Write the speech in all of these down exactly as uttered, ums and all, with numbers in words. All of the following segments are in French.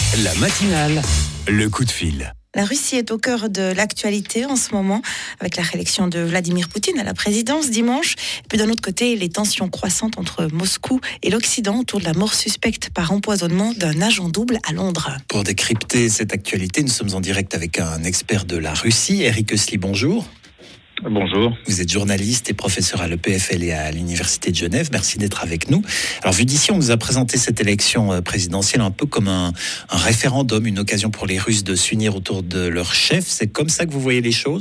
La matinale, le coup de fil. La Russie est au cœur de l'actualité en ce moment, avec la réélection de Vladimir Poutine à la présidence dimanche. Et puis d'un autre côté, les tensions croissantes entre Moscou et l'Occident autour de la mort suspecte par empoisonnement d'un agent double à Londres. Pour décrypter cette actualité, nous sommes en direct avec un expert de la Russie, Eric Oesli, bonjour. Bonjour. Vous êtes journaliste et professeur à l'E P F L et à l'Université de Genève. Merci d'être avec nous. Alors, vu d'ici, on nous a présenté cette élection présidentielle un peu comme un, un référendum, une occasion pour les Russes de s'unir autour de leur chef. C'est comme ça que vous voyez les choses ?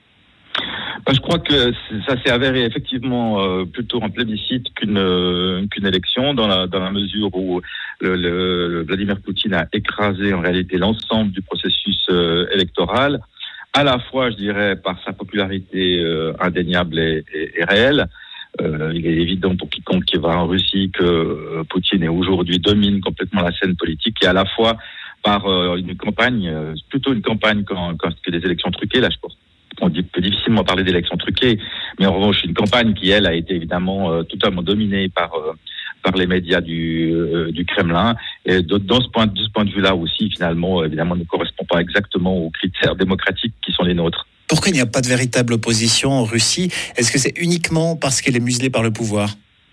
Je crois que ça s'est avéré effectivement euh, plutôt un plébiscite qu'une, euh, qu'une élection, dans la, dans la mesure où le, le, Vladimir Poutine a écrasé en réalité l'ensemble du processus euh, électoral, à la fois, je dirais, par sa popularité euh, indéniable et, et, et réelle. Euh, il est évident pour quiconque qui va en Russie que euh, Poutine est aujourd'hui domine complètement la scène politique, et à la fois par euh, une campagne, euh, plutôt une campagne quand, quand que des élections truquées. Là, je pense qu'on dit, peut difficilement parler d'élections truquées, mais en revanche, une campagne qui, elle, a été évidemment euh, totalement dominée par euh, par les médias du, euh, du Kremlin. Et de, dans ce point, de ce point de vue-là aussi, finalement, évidemment, ne correspond pas exactement aux critères démocratiques qui sont les nôtres. Pourquoi il n'y a pas de véritable opposition en Russie ? Est-ce que c'est uniquement parce qu'elle est muselée par le pouvoir ?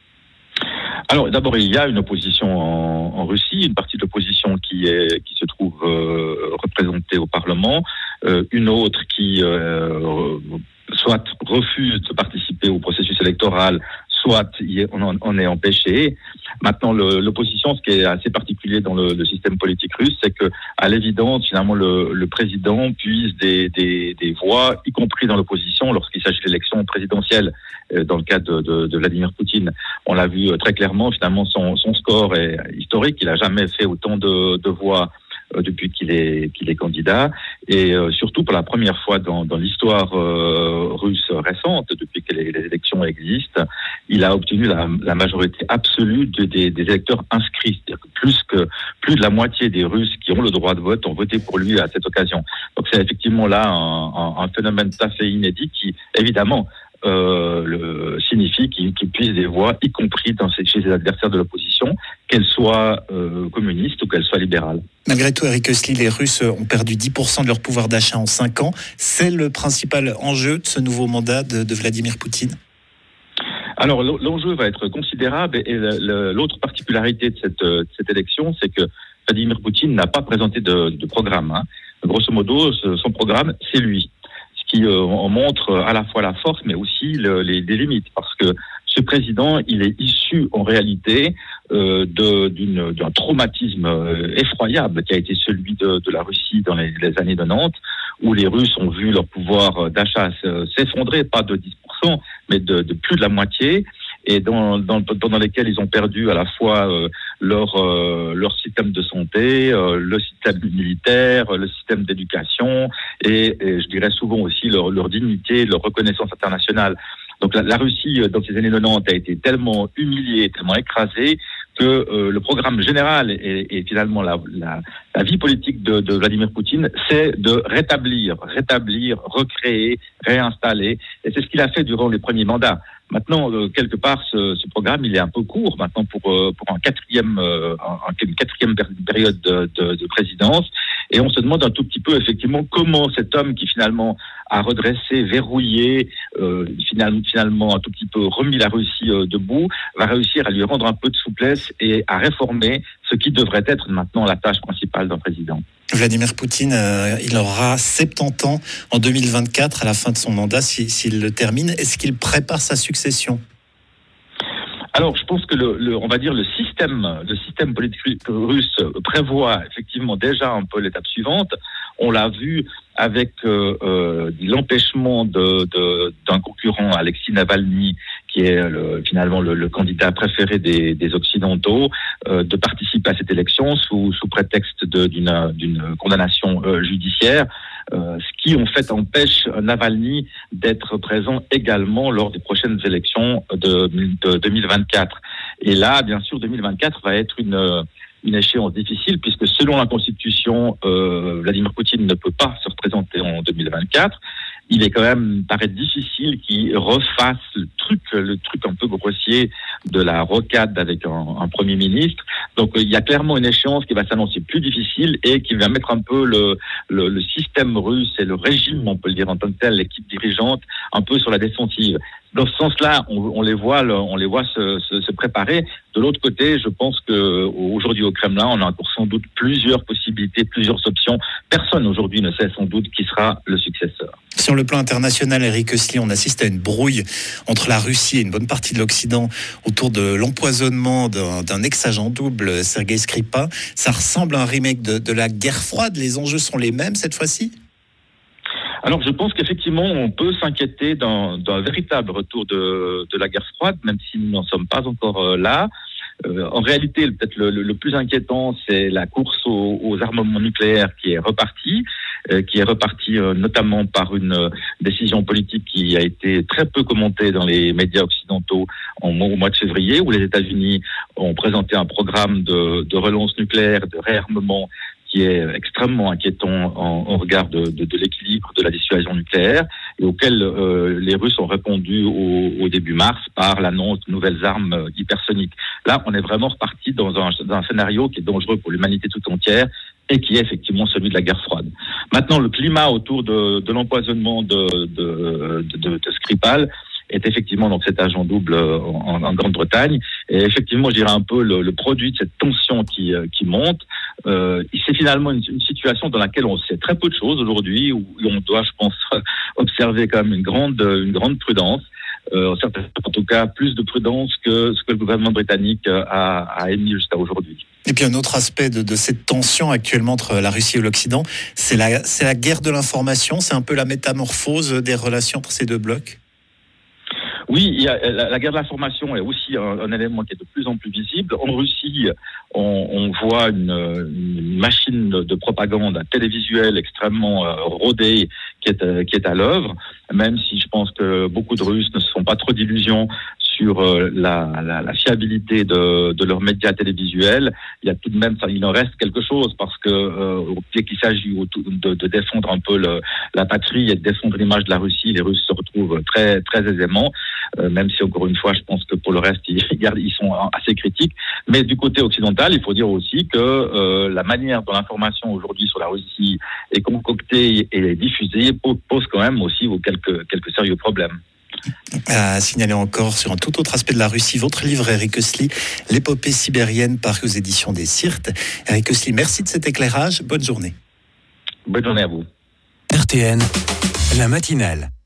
Alors, d'abord, il y a une opposition en, en Russie, une partie de l'opposition qui est qui se trouve euh, représentée au Parlement, euh, une autre qui euh, soit refuse de participer au processus électoral, soit on en est empêché. Maintenant, le, l'opposition, ce qui est assez particulier dans le, le système politique russe, c'est que, à l'évidence, finalement, le, le président puise des, des, des voix, y compris dans l'opposition, lorsqu'il s'agit d'élections présidentielles. Dans le cas de, de, de Vladimir Poutine, on l'a vu très clairement. Finalement, son, son score est historique. Il n'a jamais fait autant de, de voix depuis qu'il est qu'il est candidat, et euh, surtout pour la première fois dans, dans l'histoire euh, russe récente, depuis que les, les élections existent, il a obtenu la, la majorité absolue de, des, des électeurs inscrits, c'est-à-dire que plus que plus de la moitié des Russes qui ont le droit de vote ont voté pour lui à cette occasion. Donc c'est effectivement là un, un, un phénomène tout à fait inédit qui, évidemment, Euh, le, signifie qu'il, qu'il puise des voix, y compris dans ses, chez les adversaires de l'opposition, qu'elles soient euh, communistes ou qu'elles soient libérales. Malgré tout, Eric Oesli, les Russes ont perdu dix pour cent de leur pouvoir d'achat en cinq ans. C'est le principal enjeu de ce nouveau mandat de, de Vladimir Poutine ? Alors, l'enjeu va être considérable, et l'autre particularité de cette, de cette élection, c'est que Vladimir Poutine n'a pas présenté de, de programme. Hein. Grosso modo, son programme, c'est lui. Qui euh, en montre à la fois la force, mais aussi le, les, les limites, parce que ce président, il est issu en réalité euh, de, d'une, d'un traumatisme euh, effroyable qui a été celui de, de la Russie dans les, les années quatre-vingt-dix, où les Russes ont vu leur pouvoir d'achat s'effondrer, pas de dix pour cent, mais de, de plus de la moitié, et dans, dans, dans lesquels ils ont perdu à la fois euh, leur, euh, leur système de santé, euh, le système militaire, le système d'éducation, et, et je dirais souvent aussi leur, leur dignité, leur reconnaissance internationale. Donc la, la Russie, dans ces années quatre-vingt-dix, a été tellement humiliée, tellement écrasée, que euh, le programme général et, et finalement la, la, la vie politique de, de Vladimir Poutine, c'est de rétablir, rétablir, recréer, réinstaller. Et c'est ce qu'il a fait durant les premiers mandats. Maintenant, euh, quelque part, ce, ce programme, il est un peu court maintenant pour euh, pour un quatrième, euh, un, une quatrième période de, de, de présidence. Et on se demande un tout petit peu, effectivement, comment cet homme qui finalement a redressé, verrouillé, euh, finalement, finalement un tout petit peu remis la Russie euh, debout, va réussir à lui rendre un peu de souplesse et à réformer ce qui devrait être maintenant la tâche principale d'un président. Vladimir Poutine, euh, il aura soixante-dix ans en deux mille vingt-quatre, à la fin de son mandat, si, s'il le termine. Est-ce qu'il prépare sa succession ? Alors, je pense que le, le, on va dire le système, le système politique russe prévoit effectivement déjà un peu l'étape suivante. On l'a vu avec euh, euh, l'empêchement de, de, d'un concurrent, Alexis Navalny, qui est le, finalement le, le candidat préféré des, des Occidentaux, euh, de participer à cette élection sous, sous prétexte de, d'une, d'une condamnation euh, judiciaire, euh, ce qui en fait empêche Navalny d'être présent également lors des prochaines élections de, de deux mille vingt-quatre. Et là, bien sûr, deux mille vingt-quatre va être une une échéance difficile, puisque selon la Constitution, euh, Vladimir Poutine ne peut pas se représenter en deux mille vingt-quatre, il est quand même, paraît difficile qu'il refasse le truc, le truc un peu grossier de la rocade avec un, un Premier ministre. Donc il y a clairement une échéance qui va s'annoncer plus difficile et qui va mettre un peu le, le, le système russe et le régime, on peut le dire en tant que tel, l'équipe dirigeante, un peu sur la défensive. Dans ce sens-là, on, on les voit, on les voit se, se, se préparer. De l'autre côté, je pense que aujourd'hui au Kremlin, on a encore sans doute plusieurs possibilités, plusieurs options. Personne aujourd'hui ne sait sans doute qui sera le successeur. Sur le plan international, Eric Hössli, on assiste à une brouille entre la Russie et une bonne partie de l'Occident autour de l'empoisonnement d'un, d'un ex-agent double, Sergei Skripal. Ça ressemble à un remake de, de la guerre froide. Les enjeux sont les mêmes cette fois-ci ? Alors, je pense qu'effectivement, on peut s'inquiéter d'un, d'un véritable retour de, de la guerre froide, même si nous n'en sommes pas encore euh, là. Euh, en réalité, peut-être le, le, le plus inquiétant, c'est la course aux, aux armements nucléaires qui est repartie, euh, qui est repartie euh, notamment par une euh, décision politique qui a été très peu commentée dans les médias occidentaux en, au mois de février, où les États-Unis ont présenté un programme de, de relance nucléaire, de réarmement, qui est extrêmement inquiétant en, en regard de, de, de l'équilibre de la dissuasion nucléaire et auquel euh, les Russes ont répondu au, au début mars par l'annonce de nouvelles armes euh, hypersoniques. Là, on est vraiment reparti dans un, dans un scénario qui est dangereux pour l'humanité tout entière et qui est effectivement celui de la guerre froide. Maintenant, le climat autour de, de l'empoisonnement de, de, de, de, de Skripal est effectivement donc cet agent double en, en Grande-Bretagne. Et effectivement, je dirais un peu le, le produit de cette tension qui, qui monte. Euh, c'est finalement une, une situation dans laquelle on sait très peu de choses aujourd'hui, où on doit, je pense, observer quand même une grande, une grande prudence. Euh, en tout cas, plus de prudence que ce que le gouvernement britannique a, a émis jusqu'à aujourd'hui. Et puis un autre aspect de, de cette tension actuellement entre la Russie et l'Occident, c'est la, c'est la guerre de l'information, c'est un peu la métamorphose des relations entre ces deux blocs. Oui, il y a, la, la guerre de l'information est aussi un, un élément qui est de plus en plus visible. En Russie, on, on voit une, une machine de, de propagande télévisuelle extrêmement euh, rodée qui est, euh, qui est à l'œuvre, même si je pense que beaucoup de Russes ne se font pas trop d'illusions sur euh, la, la, la fiabilité de, de leurs médias télévisuels. Il y a tout de même, ça, il en reste quelque chose parce que euh, dès qu'il s'agit de, de défendre un peu le, la patrie et de défendre l'image de la Russie, les Russes se retrouvent très très aisément. Euh, même si encore une fois, je pense que pour le reste, ils, ils sont assez critiques. Mais du côté occidental, il faut dire aussi que euh, la manière dont l'information aujourd'hui sur la Russie est concoctée et diffusée pose quand même aussi quelques quelques sérieux problèmes. À signaler encore sur un tout autre aspect de la Russie, votre livre, Eric Hössli, L'épopée sibérienne, paru aux éditions des Syrtes. Eric Hössli, merci de cet éclairage. Bonne journée. Bonne journée à vous. R T N, la matinale.